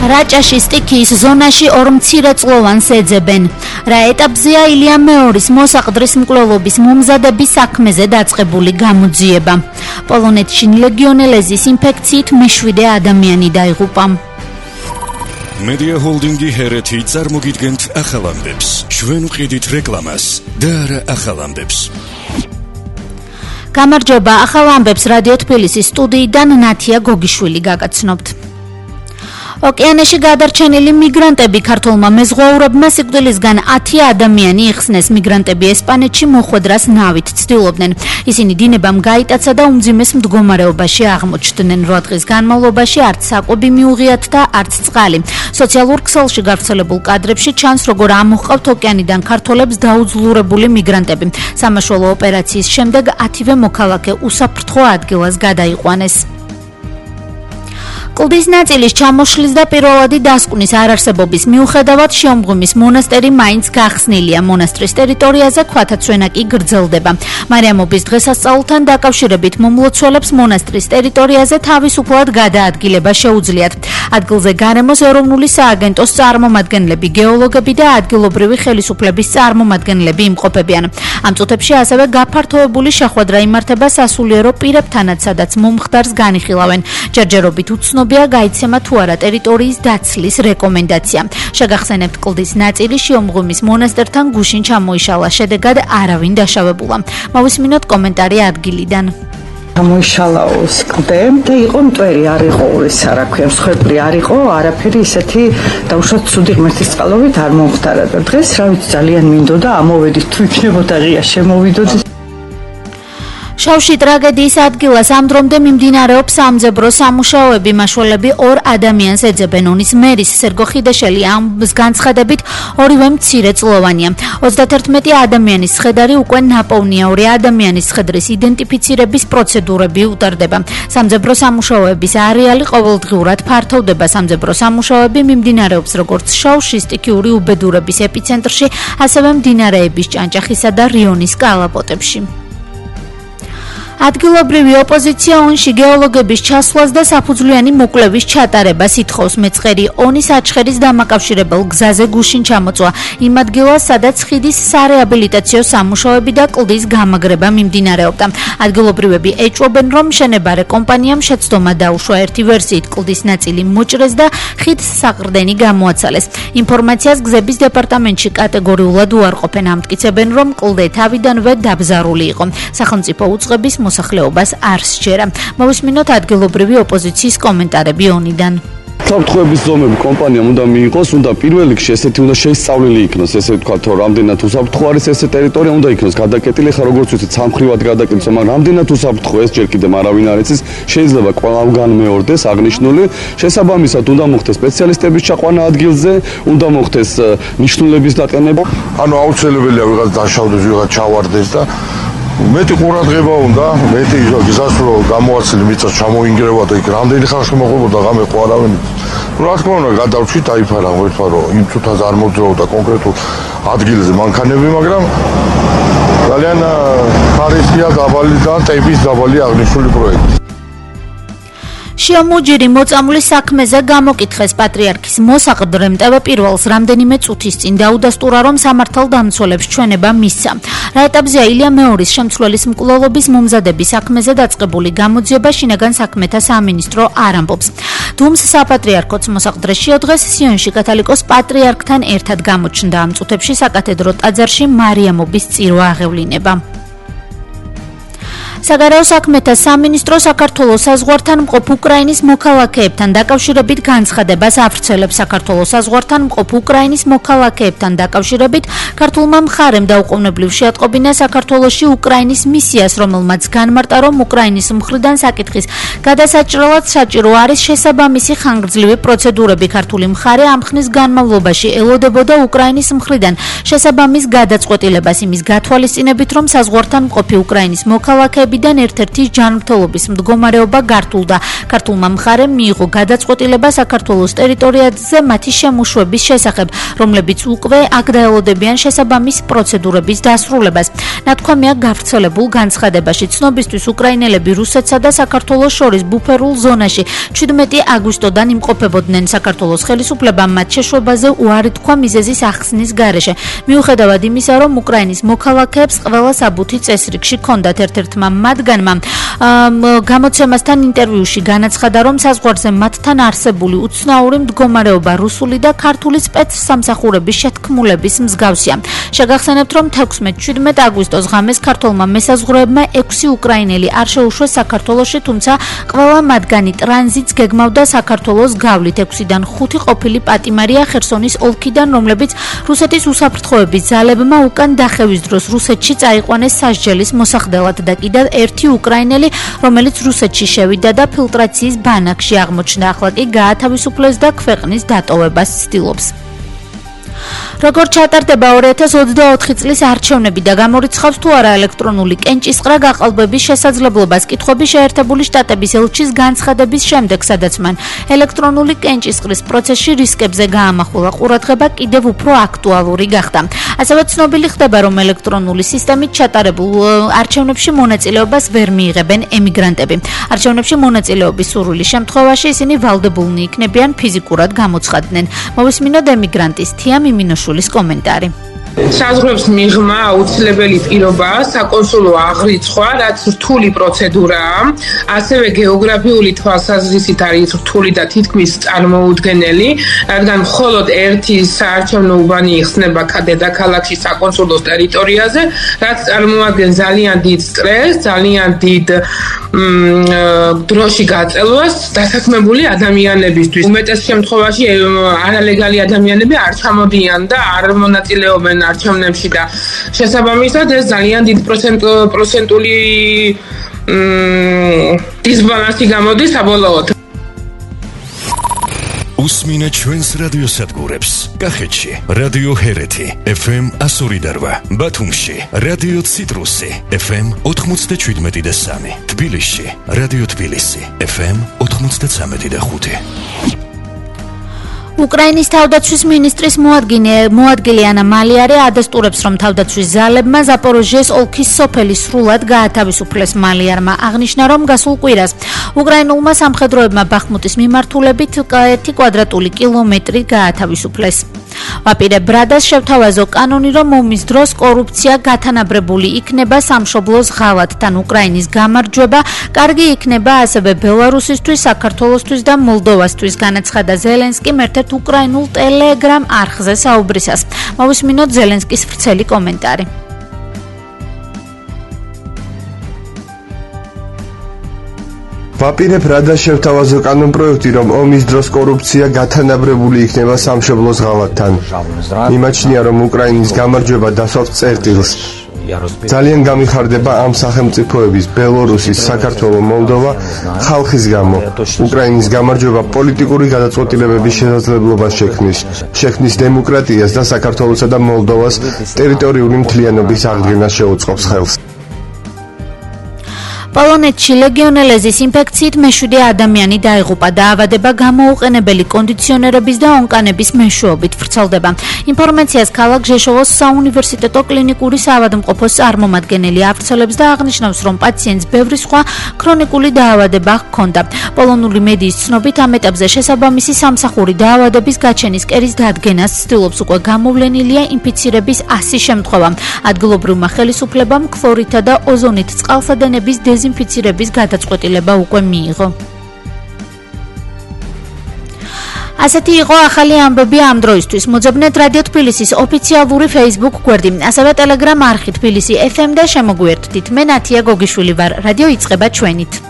რაჭაში სტიქიის ზონაში ორ მცირეწლოვანს ეძებენ. რა ეტაპზეა ილია მეორის მოსაყდრის მკვლელობის მომზადების საქმეზე დაწყებული გამოძიება. პოლონეთში ლეგიონელეზის ინფექციით მე-7 ადამიანი დაიღუპა. Media Holdingi Hereti წარმოგიდგენთ ახალ ამბებს. ჩვენ ვყიდით რეკლამას და არა ახალ ამბებს. გამარჯობა, ახალ ამბებს რადიო თბილისის სტუდიიდან ნათია გოგიშვილი გაგაცნობთ. ოკეანეში გადარჩენილი მიგრანტები ქართულმა მეზღვაურებმა სიკვდილისგან 10 ადამიანი იხსნეს. მიგრანტები ესპანეთში მოხვედრას ნავით ცდილობდნენ. ისინი დინებამ გაიტაცა და უმძიმეს მდგომარეობაში აღმოჩნდნენ. 8 დღის განმავლობაში არც საკვები მიუღიათ და არც წყალი. სოციალურ ქსელში გავრცელებულ კადრებში ჩანს, როგორ ამოჰყავთ ოკეანიდან ქართველებს დაუძლურებული მიგრანტები. სამაშველო ოპერაციის შემდეგ 10-ვე მოქალაქე უსაფრთხო ადგილას გადაიყვანეს. კლდის ნაწილის ჩამოშლის და პირველადი დასკვნის არარსებობის მიუხედავად შიომღვიმის მონასტერი მაინც გახსნილია. მონასტრის ტერიტორიაზე ქვათაცვენა კი გრძელდება. მარიამობის დღესასწაულთან დაკავშირებით მომლოცველებს მონასტრის ტერიტორიაზე თავისუფლად გადაადგილება შეუძლიათ. ადგილზე გარემოს ეროვნული სააგენტოს წარმომადგენლები, გეოლოგები და ადგილობრივი ხელისუფლების წარმომადგენლები იმყოფებიან. ამ წუთებში ასევე გაფართოებული შეხვედრა იმართება სასულიერო პირებთანაც, სადაც მომხდარს განიხილავენ. ჯერჯერობით უცნობია გაიცემა თუ არა ტერიტორიის დაცლის რეკომენდაცია. შეგახსენებთ, კლდის ნაწილი შიომღვიმის მონასტერთან გუშინ ჩამოიშალა, შედეგად არავინ დაშავებულა. მოვისმინოთ კომენტარი ადგილიდან. მოიშალაოს კლდე და იყო მტვერი, არ იყო რა ქვია, მსხვერპლი არ იყო, არაფერი ისეთი დაუშვათ ცუდი ღმერთის წყალობით არ მომხდარა და დღეს რა ვიცი ძალიან მინდოდა ამოვედით თუ იქნებოდა ღია შემოვიდოდი. შავში ტრაგედიის ადგილას ამ დრომდე მიმდინარეობს სამძებრო სამუშაოები. მაშველები 2 ადამიანს ეძებენ. ონის მერის სერგო ხიდაშელი ამბის განცხადებით ორივე მცირეწლოვანია. 31 ადამიანის სხედარი უკვე ნაპოვნია. 2 ადამიანის სხედრის იდენტიფიცირების პროცედურები უტარდება. სამძებრო სამუშაოების არეალი ყოველდღიურად ფართოვდება. სამძებრო სამუშაოები მიმდინარეობს როგორც შავში სტიქიური უბედურების ეპიცენტრში, ასევე მდინარეების ჭანჭახისა და რიონის კალაპოტებში. ადგილობრივი ოპოზიცია ონში გეოლოგების ჩასვლას და საფუძვლიანი მოკვლევის ჩატარებას ითხოვს. მეწყერი ონის აჩხერის დამაკავშირებელ გზაზე გუშინ ჩამოწვა იმ ადგილას, სადაც ხიდის სარეაბილიტაციო სამუშაოები და კლდის გამაგრება მიმდინარეობდა. ადგილობრივები ეჭვობენ, რომ მშენებარე კომპანიამ შეცდომა დაუშვა. ერთი ვერსიით კლდის ნაწილი მოჭრეს და ხიდს საყრდენი გამოაცალეს. ინფორმაციას გზების დეპარტამენტში კატეგორიულად უარყოფენ. ამტკიცებენ, რომ კლდე თავიდანვე დაბზარული იყო. სახელმწიფო უწყების მოსახლეობას არ სჯერა. მოვისმინოთ ადგილობრივი ოპოზიციის კომენტარები ონიდან. საფრთხეების ზომები კომპანიამ უნდა მიიღოს, უნდა პირველ რიგში ესეთი უნდა შეისწავლილი იქნოს, ესე ვთქვათ, რომ რამდენად უსაფრთხო არის ესე ტერიტორია, უნდა იქნოს გადაკეტილი, ხა როგორც ვიცით, სამხრივად გადაკეტილ, მაგრამ რამდენად უსაფრთხო ეს ჯერ კიდევ არავინ არ იცის, შეიძლება ყველგან მეორდეს აღნიშნული. შესაბამისად უნდა მოხდეს სპეციალისტების ჩაყვანა ადგილზე, უნდა მოხდეს ნიშნულების დაყენება. ანუ აუცილებელია ვიღაც დაშავდეს, ვიღაც ჩავარდეს და მეტი ყურადღება უნდა, მეტი გზას რომ გამოაცილე მიწა ჩამოინგრევა და იქ რამდენი ხანში მოხდებოდა ღამე ხო არავინ. რა თქმა უნდა, გადავჩით აიფარა ვერტყვა რომ იმ წუთას არ მოძრაობდა კონკრეტულ ადგილზე მანქანები, მაგრამ ძალიან ხარისხია დაბალი და ტემპის დაბალი აღნიშნული პროექტი. შიომუჯირი მოწამვლის საქმეზე გამოკითხეს. პატრიარქის მოსაყდრემ პირველს რამდენიმე წუთის წინ დაუდასტურა, რომ სამართალდამცველებს ჩვენება მისცა. რა ეტაპზეა ილია მეორის შემცვლელის მკვლელობის მომზადების საქმეზე დაწყებული გამოძიება, შინაგან საქმეთა სამინისტრო არ ამბობს. დუმს საპატრიარქოც მოსაყდრე შეოდგეს სიონში კათალიკოს პატრიარქთან ერთად გამოჩნდა. ამ წუთებში საკათედრო ტაძარში მარიამობის წირვა აღევლინება. საგარეო საქმეთა სამინისტრო საქართველოს საზღვართან მყოფ უკრაინის მოქალაქეებთან დაკავშირებით განცხადებას ავრცელებს. საქართველოს საზღვართან მყოფ უკრაინის მოქალაქეებთან დაკავშირებით ქართულმა მხარემ დაუყოვნებლივ შეატყობინა საქართველოში უკრაინის მისიას, რომელმაც განმარტა, რომ უკრაინის მხრიდან საკითხის გადასაჭრელად საჭირო არის შესაბამისი ხანგრძლივი პროცედურები. ქართული მხარე ამ ხნის განმავლობაში ელოდებოდა უკრაინის მხრიდან შესაბამის გადაწყვეტილებას იმის გათვალისწინებით, რომ საზღვართან მყოფი უკრაინის მოქალაქეები წლებიდან ერთ-ერთი ჯანმრთელობის მდგომარეობა გართულდა. ქართულმა მხარემ მიიღო გადაწყვეტილება საქართველოს ტერიტორიაზე მათი შემოშვების შესახებ, რომლებიც უკვე აქ დაელოდებიან შესაბამის პროცედურების დასრულებას. ნათქვამია გავრცელებულ განცხადებაში. ცნობისთვის უკრაინელები რუსეთსა და საქართველოს შორის ბუფერულ ზონაში 17 აგვისტოდან იმყოფებოდნენ. საქართველოს ხელისუფლებამ მათ შეშვებაზე უარი თქვა მიზეზის ახსნის გარეშე. მიუხედავად იმისა, რომ უკრაინის მოქალაქეებს ყველა საბუთი წესრიგში ჰქონდათ, ერთ-ერთმა მათგანმა გამოცემასთან ინტერვიუში განაცხადა, რომ საზღვარზე მათთან არსებული უცნაური მდგომარეობა რუსული და ქართული სპეცსამსახურების შეთქმულების მსგავსია. შეგახსენებთ, რომ 16-17 აგვისტოს ღამეს ქართულმა მესაზღვრეებმა 6 უკრაინელი არ შეუშვეს საქართველოში, თუმცა ყველა მათგანი ტრანზიტს გეგმავდა საქართველოს გავლით. 6-დან 5 ყოფილი პატიმარია ხერსონის ოლქიდან, რომლებიც რუსეთის უსაფრთხოების ძალებმა უკან დახევის დროს რუსეთში წაიყვანეს სასჯელის მოსახდელად და კიდევ ერთი უკრაინელი, რომელიც რუსეთში შევიდა და ფილტრაციის ბანაკში აღმოჩნდა. ახლა კი გაათავისუფლეს და ქვეყნის დატოვებას ცდილობს. როგორ ჩატარდება 2024 წლის არჩევნები და გამორიცხავს თუ არა ელექტრონული კენჭისყრა გაყალბების შესაძლებლობას? კითხვები შეერთებული შტატების ელჩის განცხადების შემდეგ, სადაც მან ელექტრონული კენჭისყრის პროცესში რისკებზე გაამახვილა ყურადღება, კიდევ უფრო აქტუალური გახდა. ასევე ცნობილი ხდება, რომ ელექტრონული სისტემით ჩატარებულ არჩევნებში მონაწილეობას ვერ მიიღებენ ემიგრანტები. არჩევნებში მონაწილეობის სურვილის შემთხვევაში ისინი ვალდებულნი იქნებიან ფიზიკურად გამოცხადდნენ. მოვისმინოთ ემიგრანტის თია მიმინოშვილის კომენტარი. საზღვრებს მიღმა აუცილებელი პირობაა საკონსულო აღრიცხვა, რაც რთული პროცედურაა, ასევე გეოგრაფიული თვალსაზრისით არის რთული და თითქმის წარმოუდგენელი, რადგან მხოლოდ ერთი საარჩევნო უბანი იხსნება დედაქალაქში საკონსულოს ტერიტორიაზე, რაც წარმოადგენს ძალიან დიდ სტრესს, ძალიან დიდ დროში გაწელვას დასაქმებული ადამიანებისთვის. უმეტეს შემთხვევაში არალეგალი ადამიანები არ ჩამოდიან და არ მონაწილეობენ არჩევნებში და შესაბამისად ეს ძალიან დიდ პროცენტული დისბალანსი გამოდის საბოლოოდ. უსმინეთ ჩვენს რადიოსადგურებს. კახეთში რადიო ჰერეთი FM 102.8, ბათუმში რადიო ციტრუსი FM 97.3, თბილისში რადიო თბილისი FM 93.5. უკრაინის თავდაცვის მინისტრის მოადგილე ანა მალიარე ადასტურებს, რომ თავდაცვის ზალებმა ზაპოროჟიეს ოლქის სოფელი სრულად გაათავისუფლეს. მალიარმა აღნიშნა, რომ გასულ კვირას უკრაინულმა სამხედროებმა ბახმუტის მიმართულებით 1 კვადრატული კილომეტრი გაათავისუფლეს. ვაპირებ ბრადას შევთავაზო კანონი, რომ ომის დროს კორუფცია გათანაბრებული იქნება სამშობლოს ღალატთან. უკრაინის გამარჯვება კარგი იქნება ასევე ბელარუსისთვის, საქართველოსთვის და მოლდოვასთვის, განაცხადა ზელენსკიმ ერთ-ერთ უკრაინულ ტელეგრამ არხზე საუბრისას. მოვისმინოთ ზელენსკის ვრცელი კომენტარი. ვაპირებ რადას შევთავაზო კანონპროექტი, რომ ომის დროს კორუფცია გათანაბრებული იქნება სამშობლოს ღალატთან. მიმაჩნია, რომ უკრაინის გამარჯვება დასვავს წერტილს. ძალიან გამიხარდება ამ სახელმწიფოების ბელორუსის, საქართველოს, მოლდოვა ხალხის გამო. უკრაინის გამარჯვება პოლიტიკური გადაწყვეტილებების შესაძლებლობას შექმნის დემოკრატიას და საქართველოსა და მოლდოვას ტერიტორიული მთლიანობის აღდგენას შეუწყობს ხელს. პოლონეთში ლეგიონელეზის ინფექციით მე-7 ადამიანი დაიღუპა. დაავადება გამოუყენებელი კონდიციონერების და ონკანების მეშვეობით ვრცელდება. ინფორმაციას ქალაქ ჟეშოვოს საუნივერსიტეტო კლინიკური საავადმყოფოს წარმომადგენელი ავრცელებს და აღნიშნავს, რომ პაციენტს ბევრი სხვა ქრონიკული დაავადება ჰქონდა. პოლონური მედიის ცნობით ამ ეტაპზე შესაბამისი სამსახური დაავადების გაჩენის კერის დადგენას ცდილობს. უკვე გამოვლენილია ინფიცირების 100 შემთხვევა. ადგილობრივმა ხელისუფლებამ ქლორითა და ოზონით წყალსადენების დეზინფიცირების გადაწყვეტილება უკვე მიიღო. ასეთი იყო ახალი ამბები ამ დროისთვის. მოძებნეთ რადიო თბილისის ოფიციალური Facebook გვერდი, ასევე Telegram არხი თბილისი FM და შემოგვიერთდით. მე ნათია გოგიშვილი ვარ. რადიო იწყება ჩვენით.